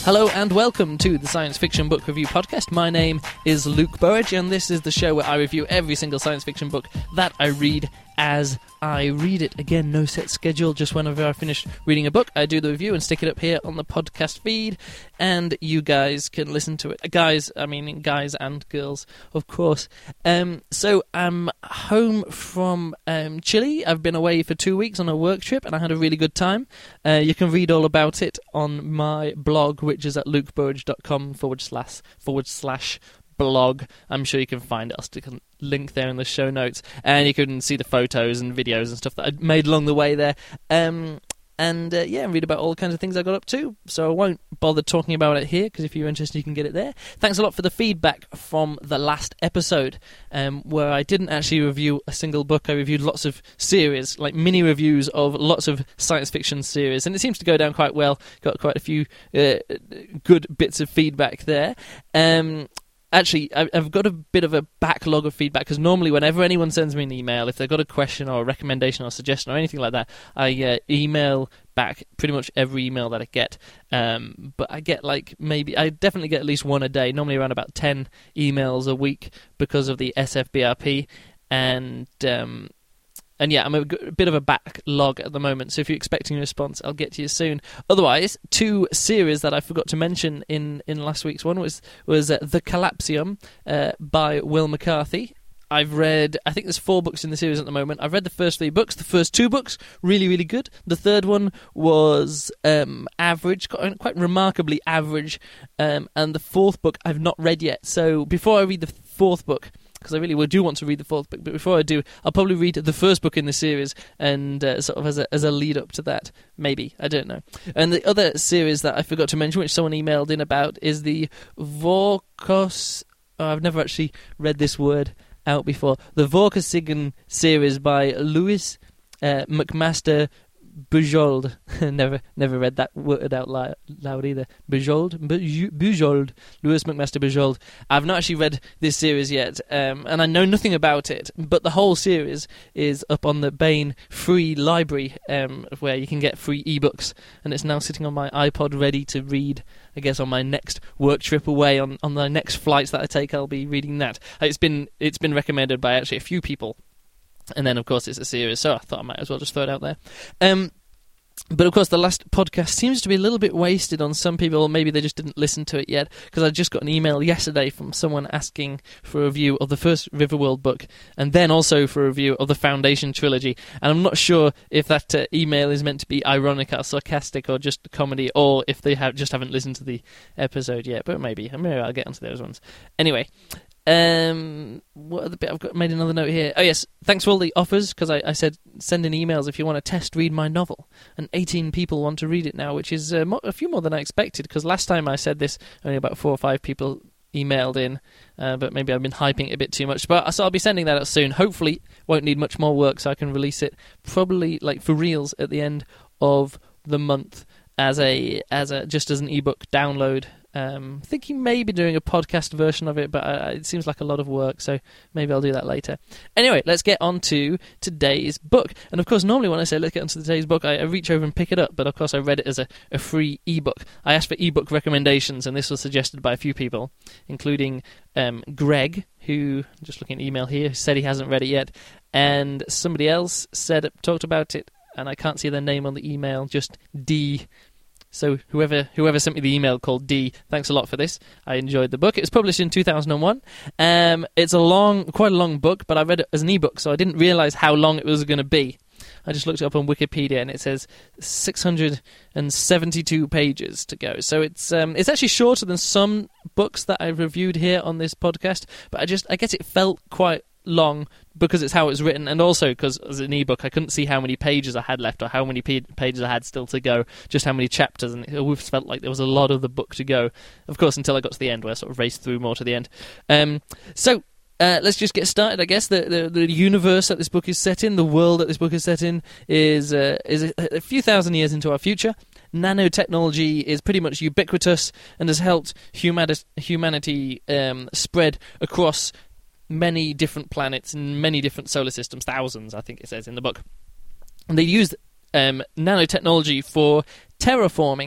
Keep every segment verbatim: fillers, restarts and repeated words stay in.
Hello and welcome to the Science Fiction Book Review Podcast. My name is Luke Burridge, and this is the show where I review every single science fiction book that I read as I read it. Again, no set schedule, just whenever I finish reading a book, I do the review and stick it up here on the podcast feed, and you guys can listen to it. Guys, I mean guys and girls, of course. Um, so I'm home from um, Chile. I've been away for two weeks on a work trip, and I had a really good time. Uh, you can read all about it on my blog, which is at lukeburridge.com forward slash forward slash blog. I'm sure you can find it. I'll stick a link there in the show notes, and you can see the photos and videos and stuff that I made along the way there. Um, and uh, yeah, read about all kinds of things I got up to. So I won't bother talking about it here, because if you're interested, you can get it there. Thanks a lot for the feedback from the last episode, um, where I didn't actually review a single book. I reviewed lots of series, like mini reviews of lots of science fiction series, and it seems to go down quite well. Got quite a few uh, good bits of feedback there. Um, Actually, I've got a bit of a backlog of feedback, because normally whenever anyone sends me an email, if they've got a question or a recommendation or a suggestion or anything like that, I uh, email back pretty much every email that I get. Um, but I get like maybe, I definitely get at least one a day, normally around about ten emails a week because of the S F B R P. And um, And yeah, I'm a, a bit of a backlog at the moment, so if you're expecting a response, I'll get to you soon. Otherwise, two series that I forgot to mention in, in last week's one was was uh, The Collapsium uh, by Will McCarthy. I've read, I think there's four books in the series at the moment. I've read the first three books. The first two books, really, really good. The third one was um, average, quite, quite remarkably average. Um, and the fourth book I've not read yet. So before I read the fourth book, because I really will do want to read the fourth book, but before I do, I'll probably read the first book in the series, and uh, sort of as a as a lead up to that, maybe, I don't know. And the other series that I forgot to mention, which someone emailed in about, is the Vorkos. Oh, I've never actually read this word out before. The Vorkosigan series by Louis uh, McMaster Bujold. never never read that word out loud, loud either. Bujold? Bujold. Louis McMaster Bujold. I've not actually read this series yet, um, and I know nothing about it, but the whole series is up on the Baen free library, um, where you can get free ebooks, and it's now sitting on my iPod ready to read. I guess on my next work trip away, on, on the next flights that I take, I'll be reading that. It's been it's been recommended by actually a few people. And then, of course, it's a series, so I thought I might as well just throw it out there. Um, but, of course, the last podcast seems to be a little bit wasted on some people, or maybe they just didn't listen to it yet, because I just got an email yesterday from someone asking for a review of the first Riverworld book, and then also for a review of the Foundation trilogy. And I'm not sure if that uh, email is meant to be ironic or sarcastic or just comedy, or if they have just haven't listened to the episode yet, but maybe. Maybe I'll get onto those ones. Anyway. Um, what other bit? I've got made another note here. Oh yes, thanks for all the offers, because I, I said send in emails if you want to test read my novel, and eighteen people want to read it now, which is uh, mo- a few more than I expected, because last time I said this, only about four or five people emailed in, uh, but maybe I've been hyping it a bit too much. But so I'll be sending that out soon. Hopefully, won't need much more work, so I can release it probably like for reals at the end of the month as a as a just as an ebook download. Um, thinking maybe doing a podcast version of it, but uh, it seems like a lot of work, so maybe I'll do that later. Anyway, let's get on to today's book. And of course, normally when I say let's get on to today's book, I, I reach over and pick it up, but of course I read it as a, a free ebook. I asked for ebook recommendations, and this was suggested by a few people, including um, Greg, who, just looking at the email here, said he hasn't read it yet, and somebody else said talked about it, and I can't see their name on the email, just D. So whoever whoever sent me the email called D, thanks a lot for this. I enjoyed the book. It was published in two thousand one. Um, it's a long, quite a long book, but I read it as an ebook, so I didn't realise how long it was going to be. I just looked it up on Wikipedia, and it says six hundred seventy-two pages to go. So it's um, it's actually shorter than some books that I've reviewed here on this podcast, but I just I guess it felt quite long because it's how it's written, and also because as an ebook I couldn't see how many pages I had left or how many p- pages I had still to go, just how many chapters, and it always felt like there was a lot of the book to go, of course, until I got to the end, where I sort of raced through more to the end. Um, so uh, let's just get started, I guess. The, the the universe that this book is set in, the world that this book is set in, is uh, is a, a few thousand years into our future. Nanotechnology is pretty much ubiquitous and has helped humani- humanity um, spread across many different planets and many different solar systems, thousands, I think it says in the book. And they use um, nanotechnology for terraforming,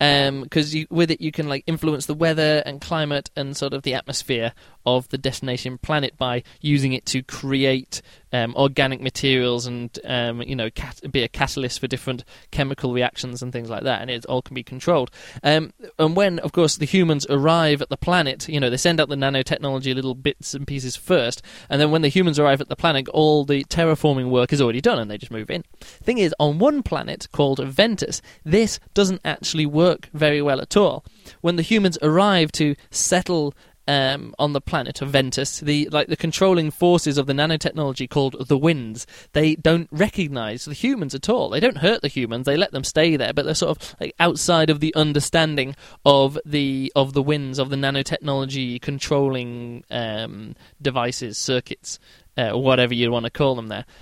because um, with it you can like influence the weather and climate and sort of the atmosphere of the destination planet by using it to create um, organic materials and um, you know cat- be a catalyst for different chemical reactions and things like that, and it all can be controlled. Um, and when, of course, the humans arrive at the planet, you know they send out the nanotechnology little bits and pieces first, and then when the humans arrive at the planet, all the terraforming work is already done, and they just move in. Thing is, on one planet called Ventus, this doesn't actually work very well at all. When the humans arrive to settle Um, on the planet of Ventus, the like the controlling forces of the nanotechnology called the winds, they don't recognise the humans at all. They don't hurt the humans; they let them stay there, but they're sort of like outside of the understanding of the of the winds, of the nanotechnology controlling um, devices, circuits, uh, whatever you want to call them. There,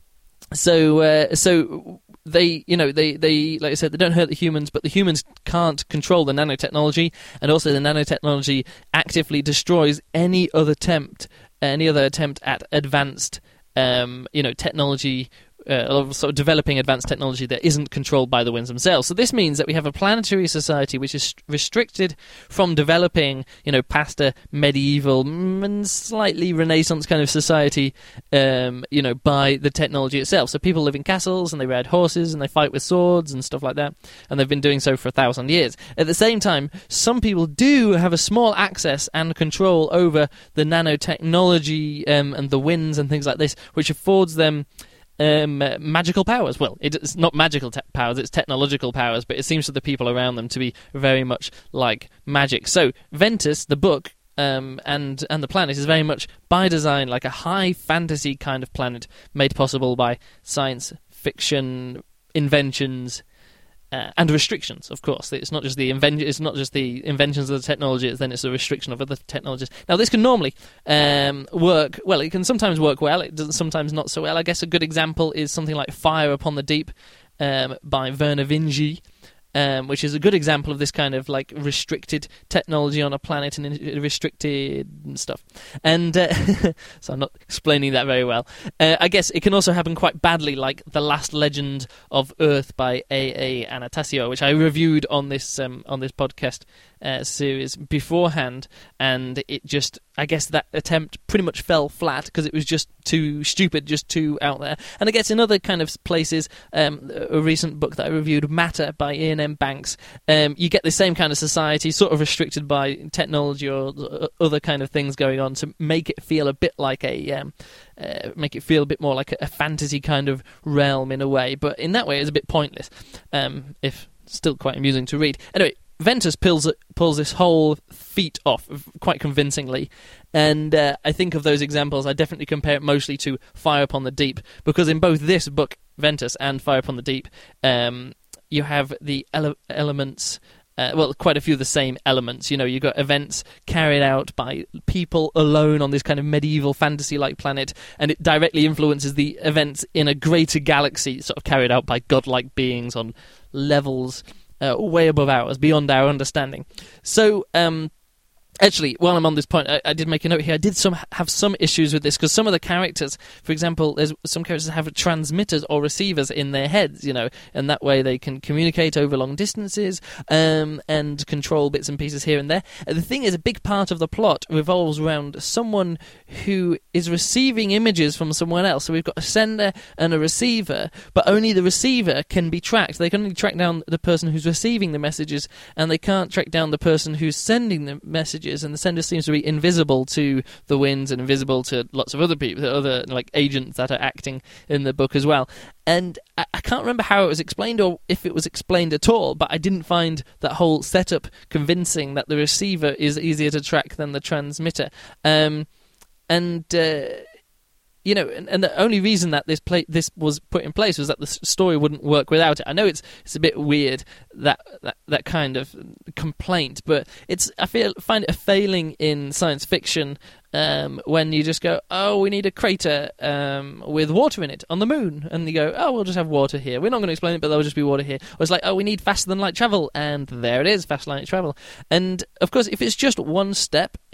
so uh, so. They, you know, they, they, like I said, they don't hurt the humans, but the humans can't control the nanotechnology, and also the nanotechnology actively destroys any other attempt, any other attempt at advanced, um, you know, technology, uh, sort of developing advanced technology that isn't controlled by the winds themselves. So this means that we have a planetary society which is restricted from developing, you know, past a medieval and slightly Renaissance kind of society, um, you know, by the technology itself. So people live in castles and they ride horses and they fight with swords and stuff like that, and they've been doing so for a thousand years. At the same time, some people do have a small access and control over the nanotechnology um, and the winds and things like this, which affords them Um, uh, magical powers. Well, it's not magical te- powers, it's technological powers, but it seems to the people around them to be very much like magic. So, Ventus, the book, um, and, and the planet is very much, by design, like a high fantasy kind of planet made possible by science fiction inventions Uh, and restrictions, of course. It's not just the inven- It's not just the inventions of the technology. Then it's a restriction of other technologies. Now, this can normally um, work well. It can sometimes work well. It doesn't sometimes not so well. I guess a good example is something like Fire Upon the Deep um, by Vernor Vinge, um, which is a good example of this kind of like restricted technology on a planet and restricted stuff. And uh, so I'm not explaining that very well. Uh, I guess it can also happen quite badly, like The Last Legend of Earth by A A Anastasio, which I reviewed on this um, on this podcast uh, series beforehand, and it just, I guess that attempt pretty much fell flat because it was just too stupid, just too out there. And I guess in other kind of places, um, a recent book that I reviewed, Matter by Ian M. Banks, um, you get the same kind of society, sort of restricted by technology or other kind of things going on to make it feel a bit like a, um, uh, make it feel a bit more like a, a fantasy kind of realm in a way. But in that way, it's a bit pointless, um, if still quite amusing to read. Anyway, Ventus pulls pulls this whole feat off quite convincingly, and uh, I think of those examples, I definitely compare it mostly to Fire Upon the Deep, because in both this book, Ventus, and Fire Upon the Deep, um, you have the ele- elements, uh, well, quite a few of the same elements. You know, you've got events carried out by people alone on this kind of medieval fantasy-like planet, and it directly influences the events in a greater galaxy, sort of carried out by godlike beings on levels Uh, way above ours, beyond our understanding. So, um, actually, while I'm on this point, I, I did make a note here. I did some have some issues with this, because some of the characters, for example, there's some characters have transmitters or receivers in their heads, you know, and that way they can communicate over long distances um, and control bits and pieces here and there. And the thing is, a big part of the plot revolves around someone who is receiving images from someone else. So we've got a sender and a receiver, but only the receiver can be tracked. They can only track down the person who's receiving the messages, and they can't track down the person who's sending the messages. And the sender seems to be invisible to the winds and invisible to lots of other people, other like agents that are acting in the book as well. And I, I can't remember how it was explained or if it was explained at all, but I didn't find that whole setup convincing, that the receiver is easier to track than the transmitter. Um, and... Uh, You know, and, and the only reason that this play, this was put in place was that the story wouldn't work without it. I know it's it's a bit weird, that that, that kind of complaint, but it's I feel find it a failing in science fiction um, when you just go, oh, we need a crater um, with water in it on the moon, and you go, oh, we'll just have water here. We're not going to explain it, but there'll just be water here. Or it's like, oh, we need faster than light travel, and there it is, faster than light travel. And of course, if it's just one step in the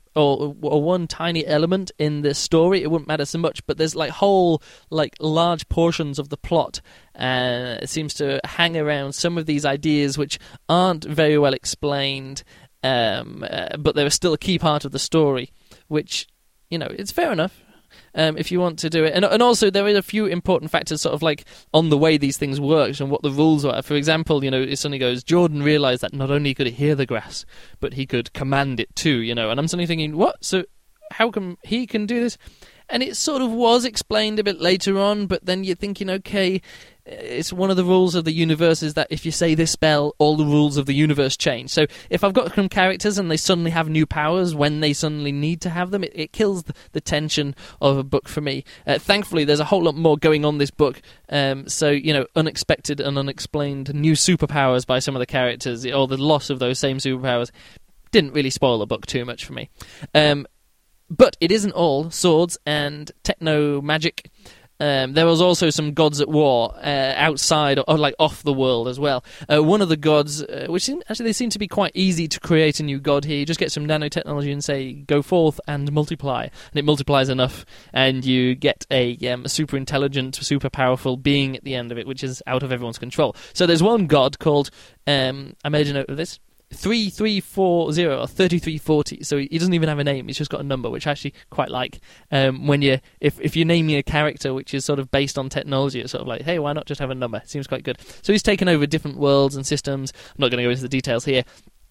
or, or one tiny element in the story, it wouldn't matter so much. But there's like whole, like large portions of the plot, and uh, it seems to hang around some of these ideas which aren't very well explained, um, uh, but they're still a key part of the story. Which, you know, it's fair enough. Um, if you want to do it. And, and also there are a few important factors sort of like on the way these things work and what the rules are. For example, you know, it suddenly goes, Jordan realised that not only could he hear the grass, but he could command it too, you know. And I'm suddenly thinking, what? So how come he can do this? And it sort of was explained a bit later on, but then you're thinking, okay, it's one of the rules of the universe is that if you say this spell, all the rules of the universe change. So if I've got some characters and they suddenly have new powers when they suddenly need to have them, it, it kills the, the tension of a book for me. Uh, thankfully, there's a whole lot more going on this book. Um, so, you know, unexpected and unexplained new superpowers by some of the characters, or the loss of those same superpowers, didn't really spoil the book too much for me. Um, But it isn't all swords and techno-magic. Um, there was also some gods at war uh, outside, or like off the world as well. Uh, one of the gods, uh, which seem, actually they seem to be quite easy to create a new god here. You just get some nanotechnology and say, go forth and multiply. And it multiplies enough, and you get a, um, a super intelligent, super powerful being at the end of it, which is out of everyone's control. So there's one god called, um, I made a note of this, three three four zero or thirty-three forty. So he doesn't even have a name, he's just got a number, which I actually quite like. Um, when you if if you're naming a character which is sort of based on technology, it's sort of like, hey, why not just have a number? It seems quite good. So he's taken over different worlds and systems. I'm not going to go into the details here.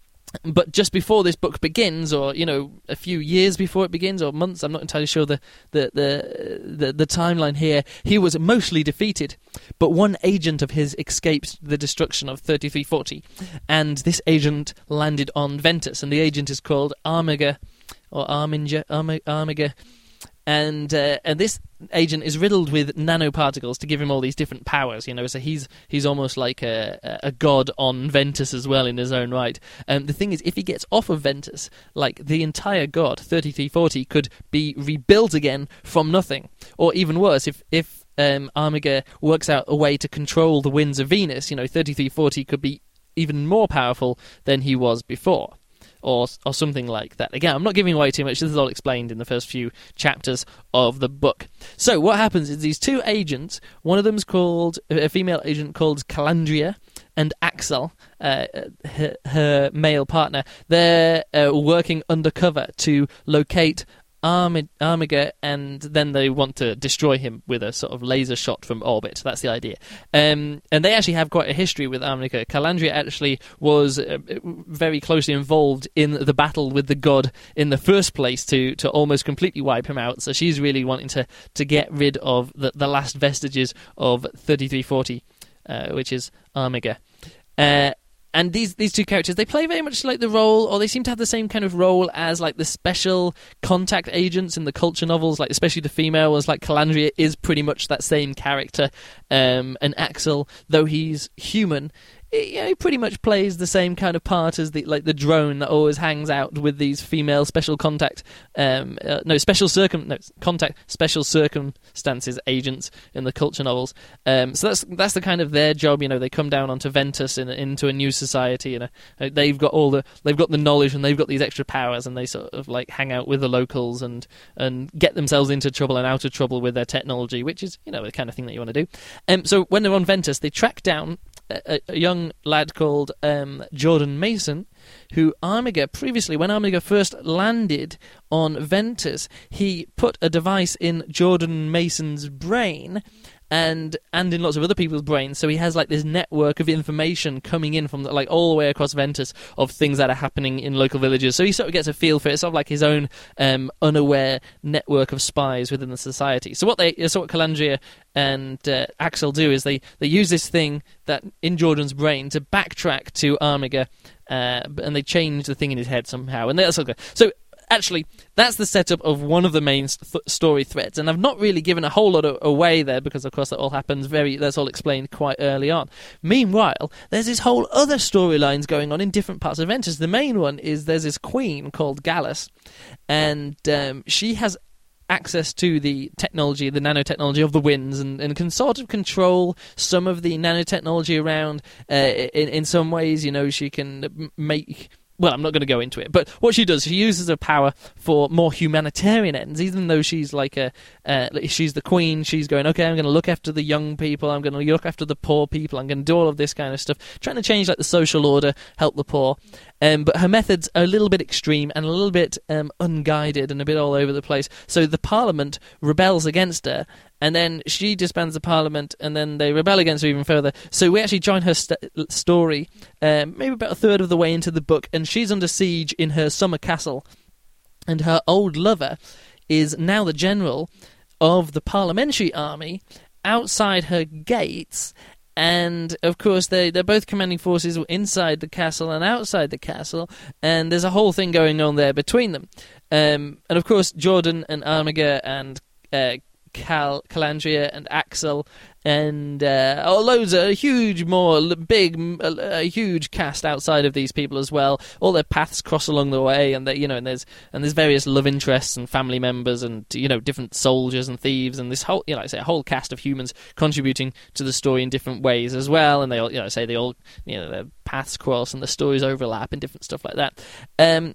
But just before this book begins, or, you know, a few years before it begins, or months, I'm not entirely sure the the, the the the timeline here, he was mostly defeated. But one agent of his escaped the destruction of thirty-three forty, and this agent landed on Ventus, and the agent is called Armiger, or Arminger, Arm- Armiger. And uh, and this agent is riddled with nanoparticles to give him all these different powers, you know. So he's he's almost like a a god on Ventus as well in his own right. Um, the thing is, if he gets off of Ventus, like the entire god thirty-three forty could be rebuilt again from nothing, or even worse, if if um, Armiger works out a way to control the winds of Venus, you know, thirty-three forty could be even more powerful than he was before. Or or something like that. Again, I'm not giving away too much. This is all explained in the first few chapters of the book. So what happens is these two agents, one of them's called, a female agent called Calandria, and Axel, uh, her, her male partner, they're uh, working undercover to locate Armi- Armiger, and then they want to destroy him with a sort of laser shot from orbit. That's the idea. Um, and they actually have quite a history with Armiger. Calandria actually was uh, very closely involved in the battle with the god in the first place to, to almost completely wipe him out. So she's really wanting to, to get rid of the, the last vestiges of thirty-three forty, uh, which is Armiger. Uh, And these these two characters, they play very much like the role, or they seem to have the same kind of role as like the special contact agents in the culture novels, like especially the female ones, like Calandria is pretty much that same character. Um, and Axel, though he's human, It, you know, he pretty much plays the same kind of part as the like the drone that always hangs out with these female special contact, um, uh, no special circum, no contact special circumstances agents in the culture novels. Um, so that's that's the kind of their job. You know, they come down onto Ventus in, into a new society, and uh, they've got all the they've got the knowledge and they've got these extra powers, and they sort of like hang out with the locals and and get themselves into trouble and out of trouble with their technology, which is, you know, the kind of thing that you want to do. Um, so when they're on Ventus, they track down A, a young lad called um, Jordan Mason, who Armiger previously, when Armiger first landed on Ventus, he put a device in Jordan Mason's brain and and in lots of other people's brains, so he has like this network of information coming in from like all the way across Ventus of things that are happening in local villages. So he sort of gets a feel for it. It's sort of like his own um, unaware network of spies within the society. So what they, so what Calandria and uh, Axel do is they, they use this thing that in Jordan's brain to backtrack to Armiger, uh, and they change the thing in his head somehow. And that's okay. So actually, that's the setup of one of the main th- story threads, and I've not really given a whole lot of, away there because, of course, that all happens very. That's all explained quite early on. Meanwhile, there's this whole other storylines going on in different parts of Ventus. The main one is there's this queen called Gallus, and um, she has access to the technology, the nanotechnology of the winds, and, and can sort of control some of the nanotechnology around. Uh, in in some ways, you know, she can make well, I'm not going to go into it, but what she does, she uses her power for more humanitarian ends, even though she's like a, uh, she's the queen, she's going, okay, I'm going to look after the young people, I'm going to look after the poor people, I'm going to do all of this kind of stuff, trying to change like the social order, help the poor, um, but her methods are a little bit extreme and a little bit um, unguided and a bit all over the place, so the Parliament rebels against her, and then she disbands the Parliament, and then they rebel against her even further. So we actually join her st- story um, maybe about a third of the way into the book, and she's under siege in her summer castle, and her old lover is now the general of the parliamentary army outside her gates. And, of course, they, they're both commanding forces inside the castle and outside the castle, and there's a whole thing going on there between them. Um, and, of course, Jordan and Armiger and uh, Cal, Calandria and Axel and uh, oh, loads of huge, more big, a, a huge cast outside of these people as well. All their paths cross along the way, and you know, and there's and there's various love interests and family members, and you know, different soldiers and thieves, and this whole, you know, like I say, a whole cast of humans contributing to the story in different ways as well. And they all, you know, say they all, you know, their paths cross and the stories overlap and different stuff like that. Um,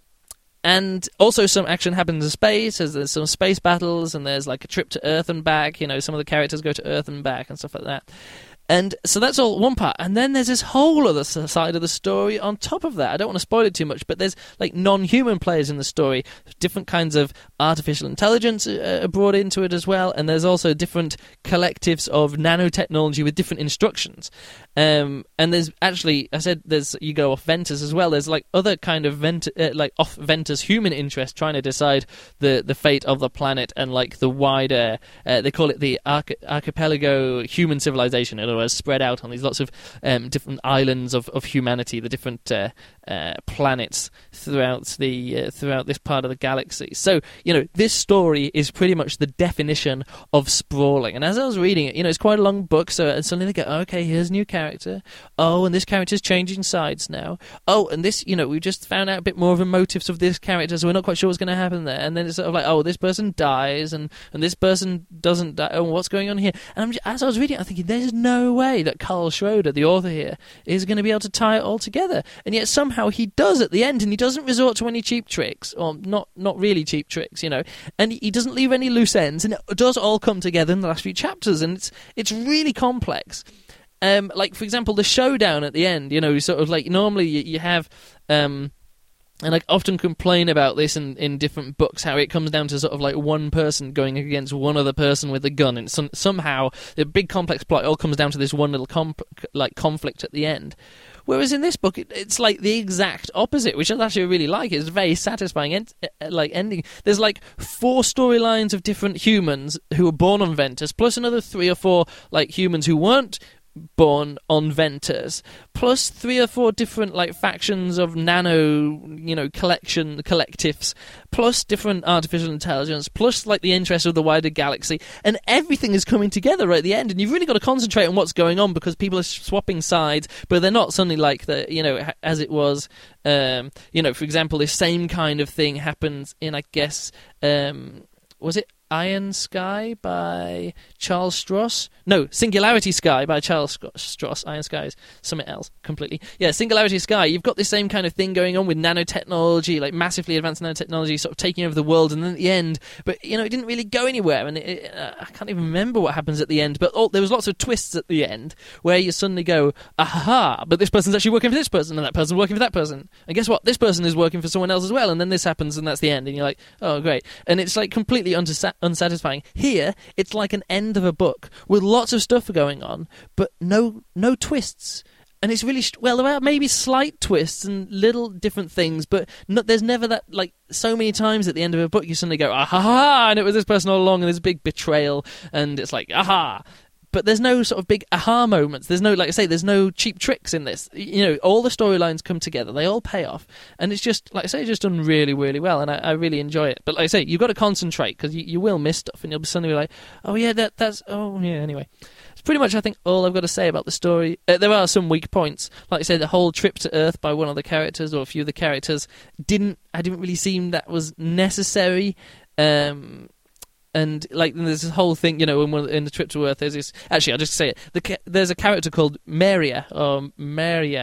And also some action happens in space, as there's some space battles, and there's like a trip to Earth and back, you know, some of the characters go to Earth and back and stuff like that. And so that's all one part. And then there's this whole other side of the story on top of that. I don't want to spoil it too much, but there's like non-human players in the story. Different kinds of artificial intelligence are brought into it as well. And there's also different collectives of nanotechnology with different instructions. Um, and there's actually, I said, there's you go off Ventus as well. There's like other kind of Vent- uh, like off Ventus human interest trying to decide the, the fate of the planet and like the wider, uh, they call it the arch- archipelago human civilization. In other words, spread out on these lots of um, different islands of, of humanity, the different uh, uh, planets throughout the uh, throughout this part of the galaxy. So, you know, this story is pretty much the definition of sprawling. And as I was reading it, you know, it's quite a long book, so and suddenly they go, oh, okay, here's a new character. Oh, and this character's changing sides now. Oh, and this, you know, we just found out a bit more of the motives of this character, so we're not quite sure what's going to happen there. And then it's sort of like, oh, this person dies, and, and this person doesn't die. Oh, what's going on here? And I'm just, as I was reading it, I'm thinking, there's no way that Carl Schroeder, the author here, is going to be able to tie it all together. And yet somehow he does at the end, and he doesn't resort to any cheap tricks, or not not really cheap tricks, you know, and he doesn't leave any loose ends, and it does all come together in the last few chapters, and it's it's really complex. Um, like, for example, the showdown at the end, you know, sort of like, normally you, you have... Um, And I often complain about this in, in different books, how it comes down to sort of like one person going against one other person with a gun, and some, somehow the big complex plot all comes down to this one little comp, like conflict at the end. Whereas in this book, it, it's like the exact opposite, which I actually really like. It's a very satisfying end, like ending. There's like four storylines of different humans who were born on Ventus, plus another three or four like humans who weren't born on Ventus, plus three or four different like factions of nano, you know, collection collectives, plus different artificial intelligence, plus like the interest of the wider galaxy, and everything is coming together right at the end. And you've really got to concentrate on what's going on, because people are swapping sides, but they're not suddenly like the, you know, as it was. Um, you know, for example, this same kind of thing happens in, I guess, um, was it Iron Sky by Charles Stross? No, Singularity Sky by Charles Stross. Iron Sky is something else completely. Yeah, Singularity Sky. You've got this same kind of thing going on with nanotechnology, like massively advanced nanotechnology, sort of taking over the world, and then at the end, but you know, it didn't really go anywhere, and it, it, uh, I can't even remember what happens at the end. But oh, there was lots of twists at the end where you suddenly go, aha! But this person's actually working for this person, and that person's working for that person, and guess what? This person is working for someone else as well, and then this happens, and that's the end, and you're like, oh, great, and it's like completely unsa- unsatisfying. Here, it's like an end of a book with lots of stuff going on, but no no twists. And it's really, well, there are maybe slight twists and little different things, but not, there's never that, like, so many times at the end of a book you suddenly go, aha, and it was this person all along, and there's a big betrayal, and it's like, aha. But there's no sort of big aha moments. There's no, like I say, there's no cheap tricks in this. You know, all the storylines come together. They all pay off. And it's just, like I say, just done really, really well. And I, I really enjoy it. But like I say, you've got to concentrate, because you, you will miss stuff. And you'll be suddenly be like, oh, yeah, that that's, oh, yeah, anyway. It's pretty much, I think, all I've got to say about the story. Uh, there are some weak points. Like I said, the whole trip to Earth by one of the characters, or a few of the characters, didn't, I didn't really seem that was necessary. Um... And like, there's this whole thing, you know, in, one, in the trip to Earth, there's this. Actually, I'll just say it. The, there's a character called Maria, or Maria,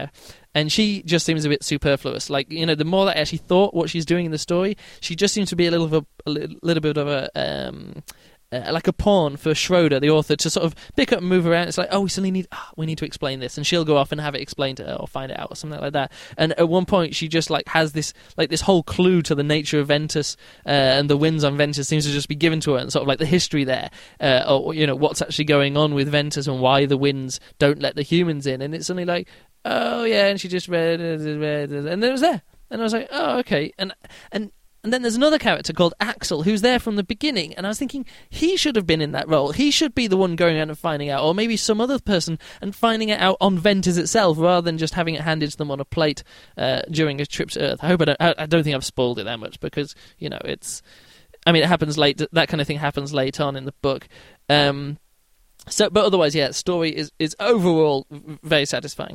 and she just seems a bit superfluous. Like, you know, the more that I actually thought what she's doing in the story, she just seems to be a little of a, a little bit of a um, uh, like a pawn for Schroeder, the author, to sort of pick up and move around. It's like, oh, we suddenly need, oh, we need to explain this, and she'll go off and have it explained to her or find it out or something like that. And at one point, she just like has this like this whole clue to the nature of Ventus uh, and the winds on Ventus seems to just be given to her, and sort of like the history there, uh, or you know what's actually going on with Ventus and why the winds don't let the humans in. And it's suddenly like, oh yeah, and she just read, read, and it was there, and I was like, oh okay, and and. And then there's another character called Axel who's there from the beginning, and I was thinking he should have been in that role. He should be the one going around and finding out, or maybe some other person, and finding it out on Ventus itself rather than just having it handed to them on a plate uh, during a trip to Earth. I hope I don't. I, I don't think I've spoiled it that much because you know it's. I mean, it happens late. That kind of thing happens late on in the book. Um, so, but otherwise, yeah, story is is overall very satisfying.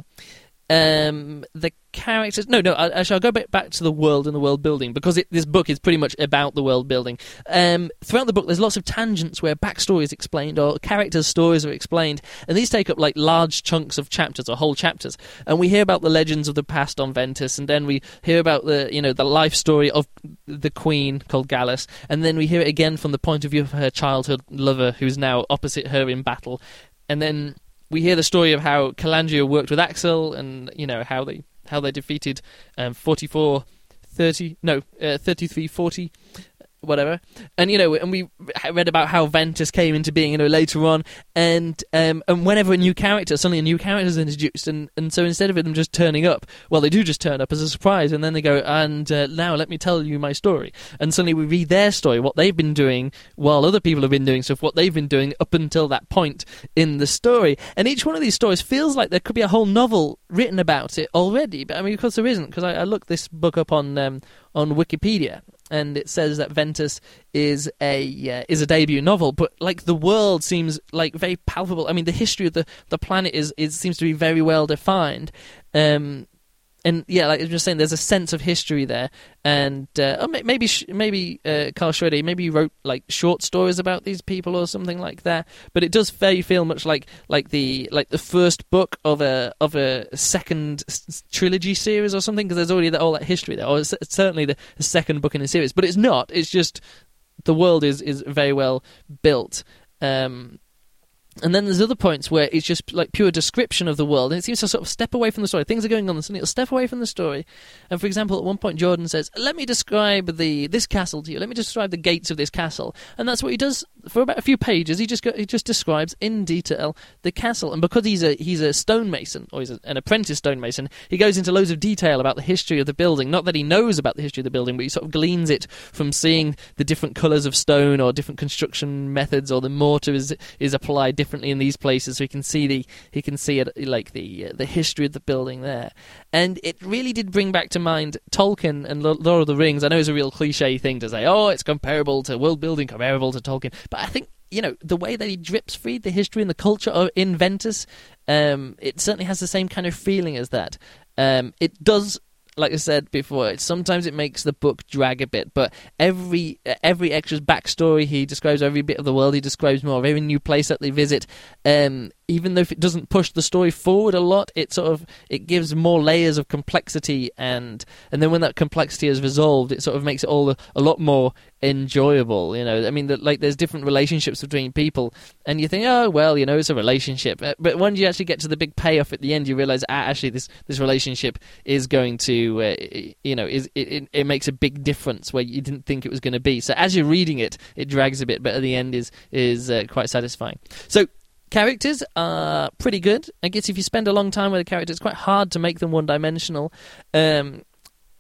Um, the characters... No, no, I, I shall go back, back to the world and the world building, because it, this book is pretty much about the world building. Um, throughout the book, there's lots of tangents where backstory is explained, or characters' stories are explained, and these take up, like, large chunks of chapters, or whole chapters. And we hear about the legends of the past on Ventus, and then we hear about the, you know, the life story of the queen, called Gallus, and then we hear it again from the point of view of her childhood lover, who's now opposite her in battle. And then we hear the story of how Calandria worked with Axel, and you know how they how they defeated um, forty-four thirty no uh, thirty-three forty whatever, and you know, and we read about how Ventus came into being, you know, later on, and um, and whenever a new character, suddenly a new character is introduced, and, and so instead of them just turning up, well, they do just turn up as a surprise, and then they go, and uh, now let me tell you my story, and suddenly we read their story, what they've been doing while other people have been doing stuff, what they've been doing up until that point in the story, and each one of these stories feels like there could be a whole novel written about it already, but I mean, of course there isn't, because I, I looked this book up on um, on Wikipedia, and it says that Ventus is a uh, is a debut novel, but like the world seems like very palpable. I mean, the history of the, the planet is, is seems to be very well defined, um, and yeah, like I was just saying, there's a sense of history there, and uh, oh, maybe maybe uh, Carl Schroeder maybe he wrote like short stories about these people or something like that. But it does very feel much like like the like the first book of a of a second s- trilogy series or something, because there's already the, all that history there, or it's certainly the, the second book in a series. But it's not. It's just the world is is very well built. Um, And then there's other points where it's just like pure description of the world, and it seems to sort of step away from the story. Things are going on, and suddenly it'll step away from the story. And for example, at one point Jordan says, "Let me describe the this castle to you. Let me describe the gates of this castle." And that's what he does for about a few pages. He just go, he just describes in detail the castle. And because he's a he's a stonemason, or he's a, an apprentice stonemason, he goes into loads of detail about the history of the building. Not that he knows about the history of the building, but he sort of gleans it from seeing the different colours of stone or different construction methods, or the mortar is is applied differently in these places, so he can see the he can see it like the uh, the history of the building there. And it really did bring back to mind Tolkien and Lord of the Rings. I know it's a real cliche thing to say, oh, it's comparable to world building, comparable to Tolkien, but I think, you know, the way that he drips feed the history and the culture of in Ventus, um, it certainly has the same kind of feeling as that. Um, it does. Like I said before, it, sometimes it makes the book drag a bit, but every every extra's backstory, he describes every bit of the world, he describes more of every new place that they visit. Um, even though if it doesn't push the story forward a lot, it sort of it gives more layers of complexity, and and then when that complexity is resolved, it sort of makes it all a, a lot more enjoyable. You know, I mean, the, like there's different relationships between people, and you think, oh well, you know, it's a relationship, but when you actually get to the big payoff at the end, you realize, ah, actually, this this relationship is going to, uh, you know, is it, it it makes a big difference where you didn't think it was going to be. So as you're reading it, it drags a bit, but at the end is is uh, quite satisfying. So. Characters are pretty good. I guess if you spend a long time with a character, it's quite hard to make them one-dimensional. Um, uh,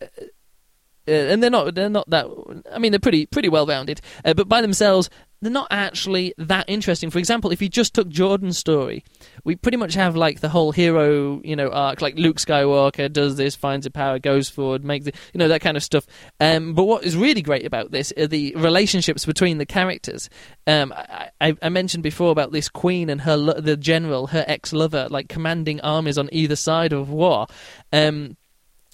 and they're not they're not that... I mean, they're pretty pretty well-rounded. Uh, but by themselves, they're not actually that interesting. For example, if you just took Jordan's story, we pretty much have like the whole hero, you know, arc, like Luke Skywalker does this, finds a power, goes forward, makes it, you know, that kind of stuff. Um, but what is really great about this are the relationships between the characters. Um, I, I, I mentioned before about this queen and her lo- the general, her ex-lover, like commanding armies on either side of war. Um,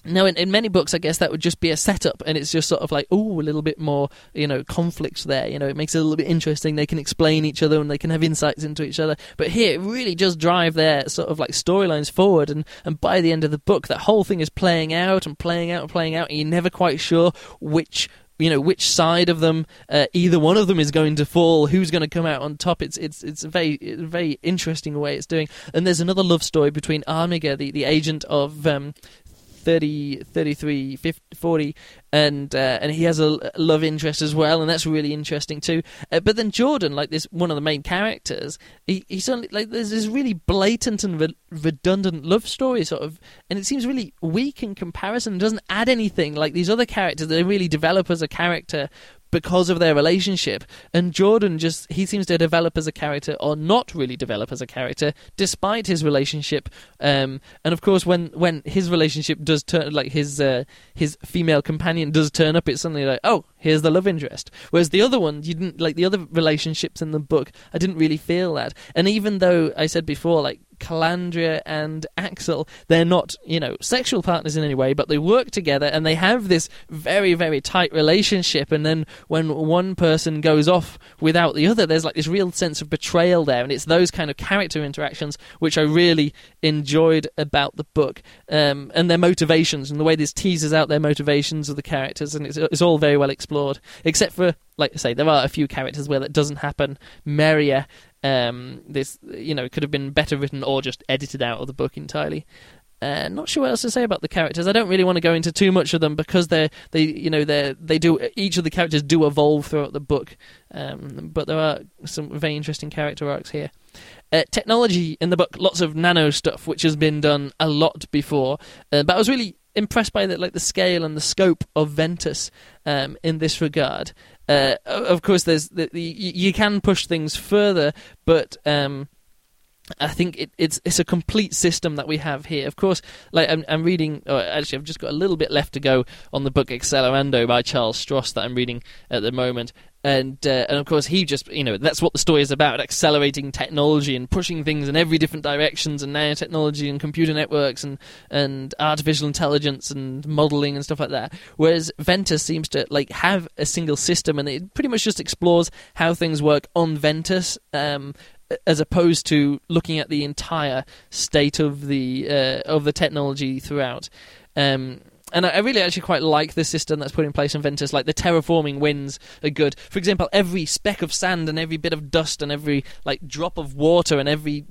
Now, in, in many books, I guess that would just be a setup, and it's just sort of like, oh, a little bit more, you know, conflict there. You know, it makes it a little bit interesting. They can explain each other, and they can have insights into each other. But here, it really does drive their sort of like storylines forward, and, and by the end of the book, that whole thing is playing out and playing out and playing out, and you're never quite sure which... you know, which side of them, uh, either one of them is going to fall, who's going to come out on top. It's it's it's a very very interesting way it's doing. And there's another love story between Armiger, the, the agent of um, thirty, thirty-three, fifty, forty, and uh, and he has a love interest as well, and that's really interesting too. Uh, but then Jordan, like this, one of the main characters, he he's only, like there's this really blatant and re- redundant love story sort of, and it seems really weak in comparison. It doesn't add anything like these other characters. They really develop as a character because of their relationship, and Jordan just he seems to develop as a character or not really develop as a character despite his relationship. Um, and of course, when when his relationship does turn, like his uh, his female companion does turn up, it's suddenly like, oh, here's the love interest. Whereas the other one, you didn't like the other relationships in the book. I didn't really feel that. And even though I said before, like Calandria and Axel, they're not, you know, sexual partners in any way, but they work together and they have this very, very tight relationship. And then when one person goes off without the other, there's like this real sense of betrayal there. And it's those kind of character interactions which I really enjoyed about the book, um, and their motivations and the way this teases out their motivations of the characters. And it's, it's all very well explored, except for, like I say, there are a few characters where that doesn't happen. Meria, um, this, you know, could have been better written or just edited out of the book entirely. Uh, not sure what else to say about the characters. I don't really want to go into too much of them because they, they, you know, they they do. Each of the characters do evolve throughout the book, um, but there are some very interesting character arcs here. Uh, technology in the book, lots of nano stuff, which has been done a lot before. Uh, but I was really impressed by the, like the scale and the scope of Ventus um, in this regard. Uh, of course, there's the, the, you can push things further, but um, I think it, it's it's a complete system that we have here. Of course, like I'm, I'm reading. Oh, actually, I've just got a little bit left to go on the book Accelerando by Charles Stross that I'm reading at the moment. And uh, and of course he just, you know, that's what the story is about, accelerating technology and pushing things in every different directions, and nanotechnology and computer networks and, and artificial intelligence and modelling and stuff like that. Whereas Ventus seems to like have a single system, and it pretty much just explores how things work on Ventus, um, as opposed to looking at the entire state of the uh, of the technology throughout. Um, And I really actually quite like the system that's put in place in Ventus. Like the terraforming winds are good. For example, every speck of sand and every bit of dust and every like drop of water and every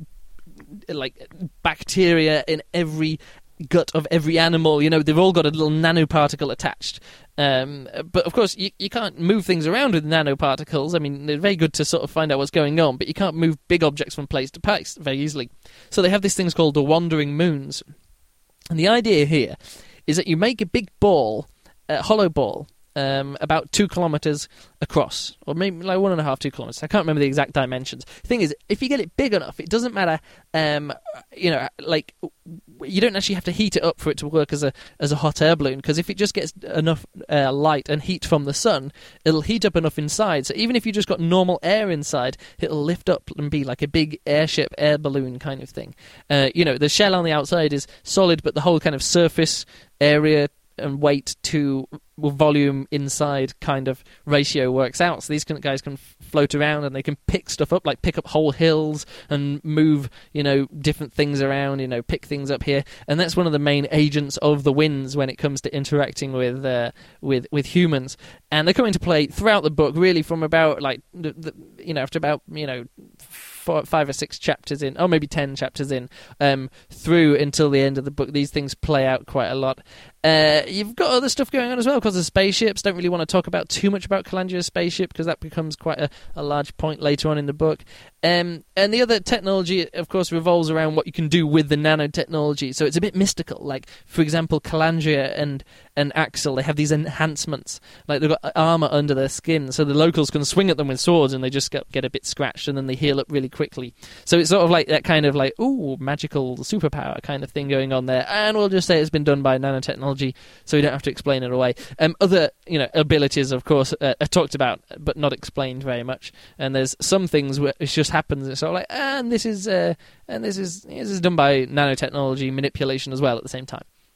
like bacteria in every gut of every animal, you know, they've all got a little nanoparticle attached. Um, but of course, you, you can't move things around with nanoparticles. I mean, they're very good to sort of find out what's going on, but you can't move big objects from place to place very easily. So they have these things called the wandering moons. And the idea here is that you make a big ball, a hollow ball, um, about two kilometres across, or maybe like one and a half, two kilometres. I can't remember the exact dimensions. The thing is, if you get it big enough, it doesn't matter, um, you know, like, you don't actually have to heat it up for it to work as a as a hot air balloon, because if it just gets enough uh, light and heat from the sun, it'll heat up enough inside. So even if you just got normal air inside, it'll lift up and be like a big airship, air balloon kind of thing. Uh, you know, the shell on the outside is solid, but the whole kind of surface area and weight to volume inside kind of ratio works out. So these guys can float around and they can pick stuff up, like pick up whole hills and move, you know, different things around, you know, pick things up here. And that's one of the main agents of the winds when it comes to interacting with uh, with with humans. And they come into play throughout the book, really from about like the, the, you know, after about, you know, four, five or six chapters in, or maybe ten chapters in, um, through until the end of the book. These things play out quite a lot. Uh, you've got other stuff going on as well, because of spaceships. Don't really want to talk about too much about Calandria's spaceship, because that becomes quite a, a large point later on in the book. Um, and the other technology, of course, revolves around what you can do with the nanotechnology. So it's a bit mystical. Like, for example, Calandria and, and Axel, they have these enhancements. Like, they've got armour under their skin, so the locals can swing at them with swords and they just get, get a bit scratched, and then they heal up really quickly. So it's sort of like that kind of like, ooh, magical superpower kind of thing going on there. And we'll just say it's been done by nanotechnology, so we don't have to explain it away. Um, other, you know, abilities, of course, uh, are talked about, but not explained very much. And there's some things where it just happens. It's sort of like, ah, and this is, uh, and this is, this is done by nanotechnology manipulation as well at the same time,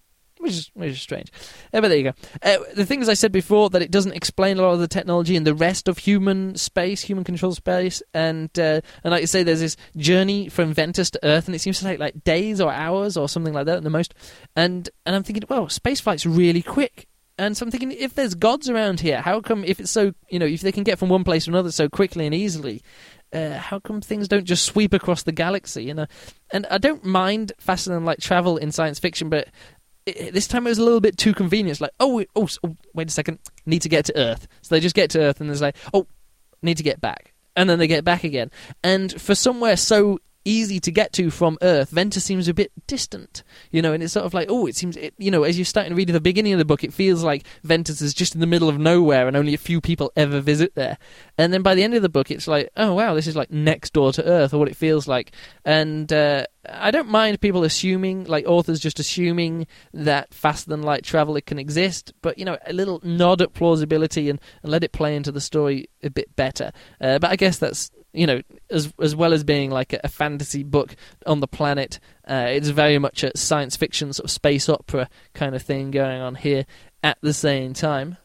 which is which is strange. Uh, but there you go. Uh, the things I said before, that it doesn't explain a lot of the technology in the rest of human space, human control space, and uh, and like you say, there's this journey from Ventus to Earth, and it seems to take like days or hours or something like that at the most. And and I'm thinking, well, space flight's really quick. And so I'm thinking, if there's gods around here, how come, if it's so, you know, if they can get from one place to another so quickly and easily, uh, how come things don't just sweep across the galaxy? You know? And I don't mind faster than light travel in science fiction, but it, this time it was a little bit too convenient. It's like, oh, oh, oh, wait a second, need to get to Earth. So they just get to Earth and there's like, oh, need to get back. And then they get back again. And for somewhere so easy to get to from Earth, Ventus seems a bit distant, you know, and it's sort of like, oh, it seems, it, you know, as you're starting to read at the beginning of the book, it feels like Ventus is just in the middle of nowhere and only a few people ever visit there. And then by the end of the book, it's like, oh, wow, this is like next door to Earth, or what it feels like. And uh, I don't mind people assuming, like authors just assuming that faster than light travel, it can exist, but, you know, a little nod at plausibility and, and let it play into the story a bit better. Uh, but I guess that's, you know, as as well as being like a, a fantasy book on the planet, uh, it's very much a science fiction sort of space opera kind of thing going on here at the same time.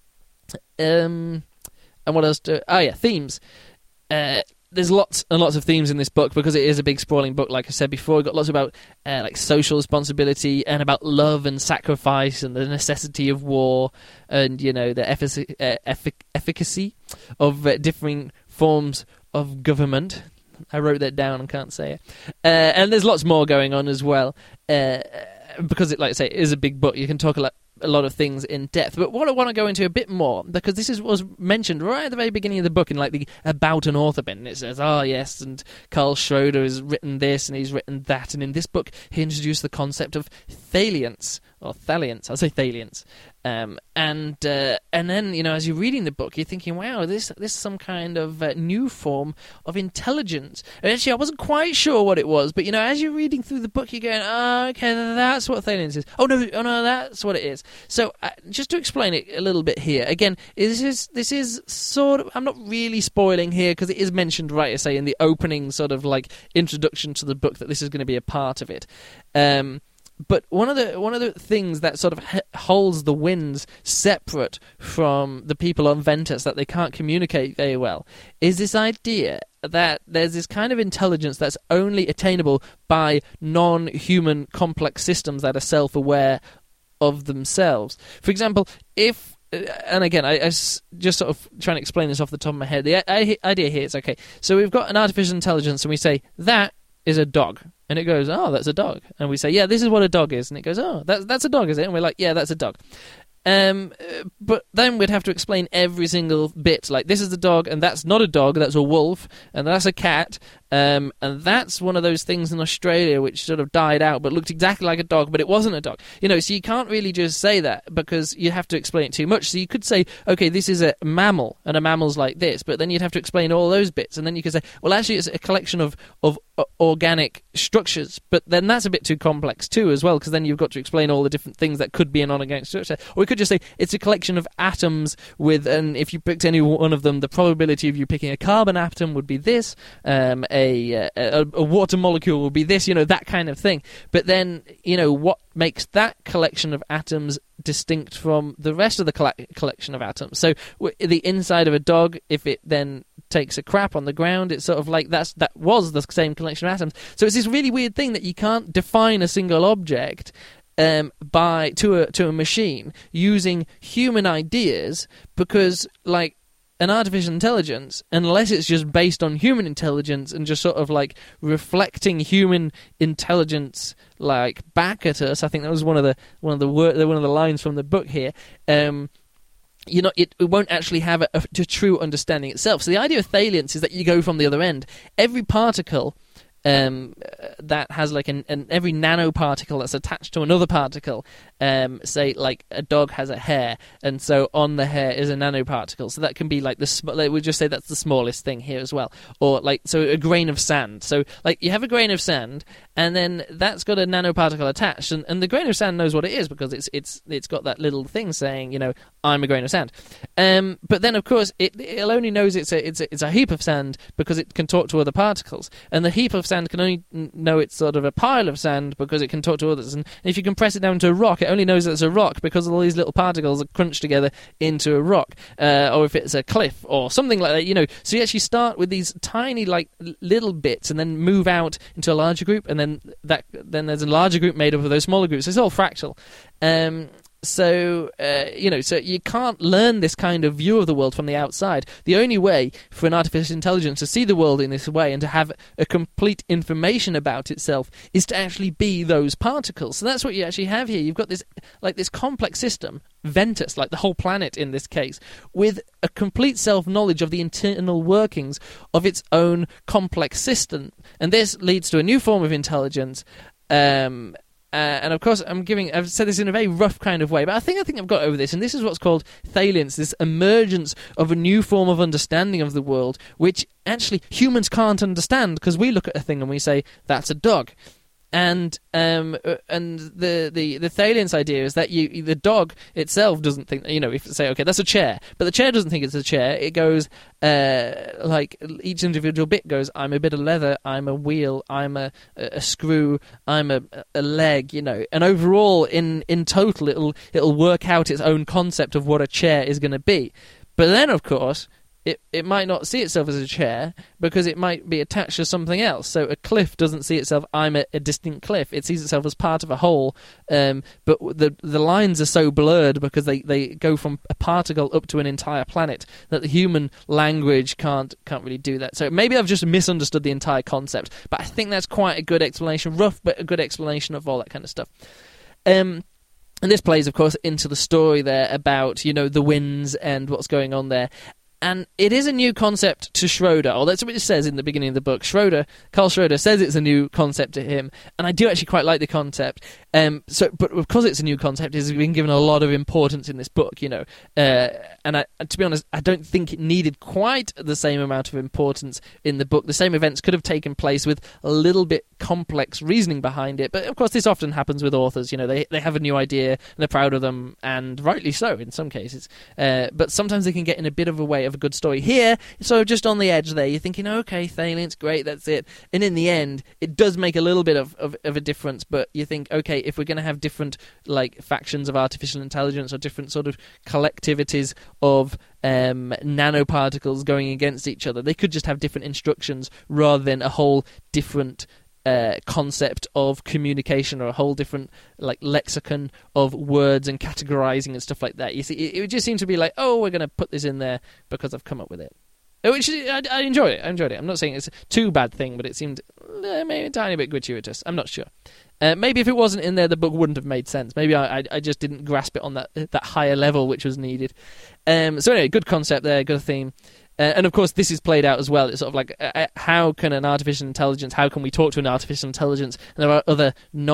Um, and what else do... Oh, yeah, themes. Uh, there's lots and lots of themes in this book because it is a big sprawling book, like I said before. We've got lots about uh, like social responsibility and about love and sacrifice and the necessity of war and, you know, the effic- uh, effic- efficacy of uh, differing forms of government. I wrote that down and can't say it. Uh, and there's lots more going on as well. Uh, because, it, like I say, it is a big book. You can talk a lot, a lot of things in depth. But what I want to go into a bit more, because this is was mentioned right at the very beginning of the book in like the About an Author bit. And it says, oh, yes, and Carl Schroeder has written this and he's written that. And in this book, he introduced the concept of thalience, or thalience. I'll say thalience. Um, and uh, and then, you know, as you're reading the book, you're thinking, wow, this this is some kind of uh, new form of intelligence. And actually, I wasn't quite sure what it was, but, you know, as you're reading through the book, you're going, oh, okay, that's what thalience is. Oh, no, oh, no, that's what it is. So, uh, just to explain it a little bit here, again, this is this is sort of, I'm not really spoiling here, because it is mentioned, right, I say, in the opening sort of, like, introduction to the book that this is going to be a part of it. Um... But one of the one of the things that sort of h- holds the winds separate from the people on Ventus, that they can't communicate very well, is this idea that there's this kind of intelligence that's only attainable by non-human complex systems that are self-aware of themselves. For example, if... And again, I, I s- just sort of trying to explain this off the top of my head. The I- idea here is, okay, so we've got an artificial intelligence and we say, that is a dog. And it goes, oh, that's a dog. And we say, yeah, this is what a dog is. And it goes, oh, that's, that's a dog, is it? And we're like, yeah, that's a dog. Um, but then we'd have to explain every single bit. Like, this is a dog, and that's not a dog, that's a wolf, and that's a cat. Um, and that's one of those things in Australia which sort of died out but looked exactly like a dog, but it wasn't a dog. You know, so you can't really just say that because you have to explain it too much. So you could say, okay, this is a mammal, and a mammal's like this, but then you'd have to explain all those bits. And then you could say, well, actually, it's a collection of, of uh, organic structures, but then that's a bit too complex too as well, because then you've got to explain all the different things that could be an organic structure. Or we could just say it's a collection of atoms with, and if you picked any one of them, the probability of you picking a carbon atom would be this, um, a, a, a water molecule would be this, you know, that kind of thing. But then, you know, what makes that collection of atoms distinct from the rest of the coll- collection of atoms? So w- the inside of a dog, if it then takes a crap on the ground, it's sort of like that's that was the same collection of atoms. So it's this really weird thing that you can't define a single object um, by to a to a machine using human ideas, because like an artificial intelligence, unless it's just based on human intelligence and just sort of like reflecting human intelligence like back at us. I think that was one of the one of the word, one of the lines from the book here. Um, you know, it, it won't actually have a, a, a true understanding itself. So the idea of thalience is that you go from the other end. Every particle um, that has like an, an every nanoparticle that's attached to another particle, um, say like a dog has a hair, and so on the hair is a nanoparticle. So that can be like the sm- like we'll just say that's the smallest thing here as well, or like so a grain of sand. So like you have a grain of sand, and then that's got a nanoparticle attached, and, and the grain of sand knows what it is because it's it's it's got that little thing saying, you know, I'm a grain of sand. Um, but then, of course, it, it'll only knows it's a, it's a it's a heap of sand because it can talk to other particles, and the heap of sand can only know it's sort of a pile of sand because it can talk to others. And if you compress it down to a rock, it only knows that it's a rock because all these little particles are crunched together into a rock. Uh, or if it's a cliff or something like that, you know. So you actually start with these tiny, like little bits, and then move out into a larger group, and then that then there's a larger group made up of those smaller groups. It's all fractal. Um, So, uh, you know, so you can't learn this kind of view of the world from the outside. The only way for an artificial intelligence to see the world in this way and to have a complete information about itself is to actually be those particles. So that's what you actually have here. You've got this, like this complex system, Ventus, like the whole planet in this case, with a complete self-knowledge of the internal workings of its own complex system. And this leads to a new form of intelligence, um... Uh, and of course, I'm giving. I've said this in a very rough kind of way, but I think I think I've got over this. And this is what's called thalience, this emergence of a new form of understanding of the world, which actually humans can't understand because we look at a thing and we say that's a dog. And um and the, the, the thalience idea is that you the dog itself doesn't think, you know, if say okay that's a chair, but the chair doesn't think it's a chair. It goes uh like each individual bit goes. I'm a bit of leather. I'm a wheel. I'm a a screw. I'm a a leg. You know, and overall in in total it'll it'll work out its own concept of what a chair is going to be. But then of course, It it might not see itself as a chair because it might be attached to something else. So a cliff doesn't see itself, I'm a, a distinct cliff. It sees itself as part of a whole. Um, but the the lines are so blurred because they, they go from a particle up to an entire planet that the human language can't can't really do that. So maybe I've just misunderstood the entire concept. But I think that's quite a good explanation, rough but a good explanation of all that kind of stuff. Um, and this plays, of course, into the story there about, you know, the winds and what's going on there. And it is a new concept to Schroeder, or that's what it says in the beginning of the book. Schroeder, Carl Schroeder, says it's a new concept to him, and I do actually quite like the concept. Um, so, but because it's a new concept, it's been given a lot of importance in this book, you know. Uh, and I, to be honest, I don't think it needed quite the same amount of importance in the book. The same events could have taken place with a little bit complex reasoning behind it. But of course, this often happens with authors. You know, they they have a new idea and they're proud of them, and rightly so in some cases. Uh, but sometimes they can get in a bit of a way of a good story. Here, it's sort of just on the edge there. You're thinking, okay, thalience, great, that's it. And in the end, it does make a little bit of, of, of a difference, but you think, okay, if we're going to have different like factions of artificial intelligence or different sort of collectivities of um, nanoparticles going against each other, they could just have different instructions rather than a whole different Uh, concept of communication or a whole different like lexicon of words and categorizing and stuff like that. You see, it, it just seems to be like, oh, we're going to put this in there because I've come up with it. Which I, I enjoyed it. I enjoyed it. I'm not saying it's a too bad thing, but it seemed uh, maybe a tiny bit gratuitous. I'm not sure. Uh, maybe if it wasn't in there, the book wouldn't have made sense. Maybe I, I, I just didn't grasp it on that that higher level which was needed. Um, so anyway, good concept there, good theme. Uh, and of course, this is played out as well. It's sort of like, uh, how can an artificial intelligence, how can we talk to an artificial intelligence? And there are other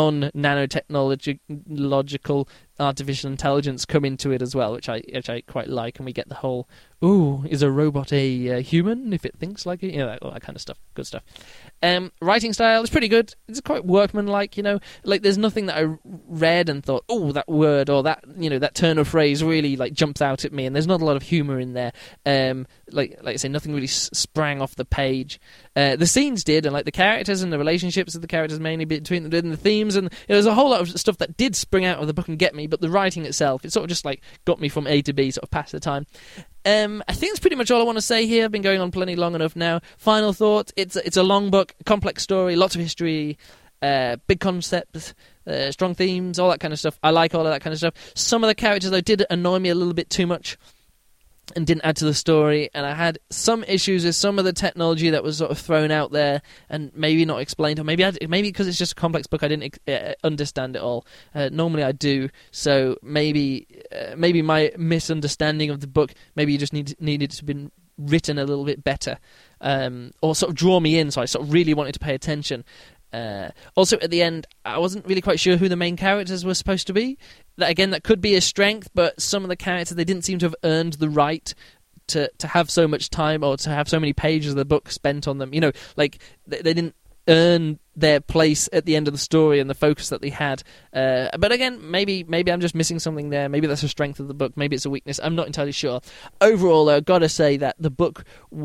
non-nanotechnological artificial intelligence come into it as well, which I which I quite like. And we get the whole, ooh, is a robot a uh, human if it thinks like it? You know, all that kind of stuff. Good stuff. Um, writing style is pretty good. It's quite workmanlike, you know. Like, there's nothing that I read and thought, oh, that word or that, you know, that turn of phrase really like jumps out at me. And there's not a lot of humour in there. Um, like like I say, nothing really s- sprang off the page. Uh, the scenes did, and like the characters and the relationships of the characters mainly between them, and the themes, and you know, there's a whole lot of stuff that did spring out of the book and get me. But the writing itself, it sort of just like got me from A to B, sort of past the time. Um, I think that's pretty much all I want to say here. I've been going on plenty long enough now. Final thoughts: it's it's a long book, complex story, lots of history, uh, big concepts, uh, strong themes, all that kind of stuff. I like all of that kind of stuff. Some of the characters though did annoy me a little bit too much and didn't add to the story, and I had some issues with some of the technology that was sort of thrown out there and maybe not explained, or maybe I, maybe because it's just a complex book I didn't uh, understand it all. Uh, normally I do, so maybe uh, maybe my misunderstanding of the book, maybe you just need needed to be written a little bit better, um, or sort of draw me in, so I sort of really wanted to pay attention. Uh, also, at the end, I wasn't really quite sure who the main characters were supposed to be. That again, that could be a strength, but some of the characters, they didn't seem to have earned the right to to have so much time or to have so many pages of the book spent on them. You know, like they, they didn't earn their place at the end of the story and the focus that they had. Uh, but again, maybe maybe I'm just missing something there. Maybe that's a strength of the book. Maybe it's a weakness. I'm not entirely sure. Overall, though, I've got to say that the book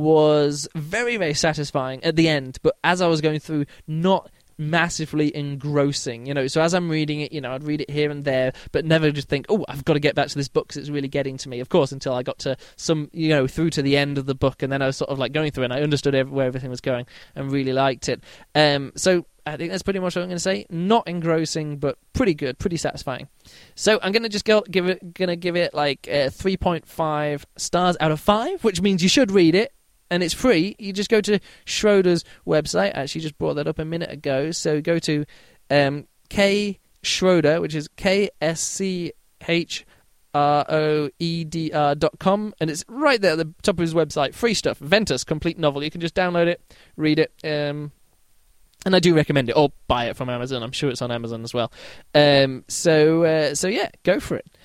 was very, very satisfying at the end. But as I was going through, not massively engrossing, you know. So as I'm reading it, you know, I'd read it here and there, but never just think, oh, I've got to get back to this book because it's really getting to me. Of course, until I got to some, you know, through to the end of the book, and then I was sort of like going through it and I understood every, where everything was going and really liked it. Um, so I think that's pretty much what I'm going to say. Not engrossing, but pretty good, pretty satisfying. So I'm going to just go, give it, going to give it like uh, three point five stars out of five, which means you should read it. And it's free. You just go to Schroeder's website. I actually just brought that up a minute ago. So go to um, K Schroeder, which is K S C H R O E D R dot com. And it's right there at the top of his website. Free stuff. Ventus, complete novel. You can just download it, read it. Um, and I do recommend it. Or buy it from Amazon. I'm sure it's on Amazon as well. Um, so, uh, so yeah, go for it.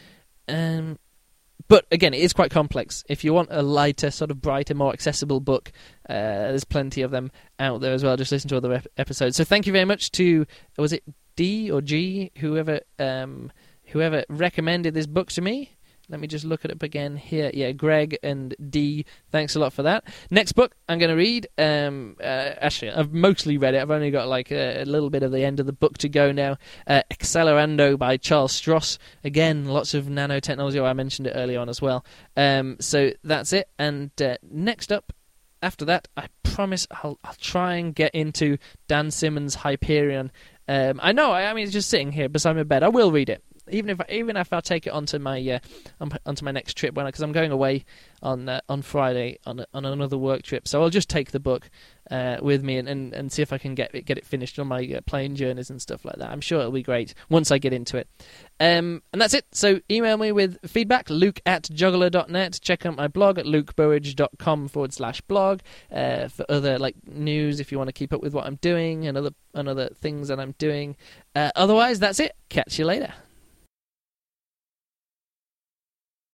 Um But again, it is quite complex. If you want a lighter, sort of brighter, more accessible book, uh, there's plenty of them out there as well. Just listen to other ep- episodes. So thank you very much to, was it D or G, whoever um, whoever recommended this book to me. Let me just look it up again here. Yeah, Greg and D, thanks a lot for that. Next book I'm going to read, um, uh, actually, I've mostly read it. I've only got like a, a little bit of the end of the book to go now. Uh, Accelerando by Charles Stross. Again, lots of nanotechnology. Oh, I mentioned it earlier on as well. Um, so that's it. And uh, next up, after that, I promise I'll, I'll try and get into Dan Simmons' Hyperion. Um, I know, I, I mean, it's just sitting here beside my bed. I will read it. Even if even if I take it onto my uh, onto my next trip, when because I'm going away on uh, on Friday on on another work trip, so I'll just take the book uh, with me and, and, and see if I can get it, get it finished on my uh, plane journeys and stuff like that. I'm sure it'll be great once I get into it. Um, and that's it. So email me with feedback, luke at juggler dot net. Check out my blog at lukeburridge.com forward slash blog uh, for other like news if you want to keep up with what I'm doing and other and other things that I'm doing. Uh, otherwise, that's it. Catch you later.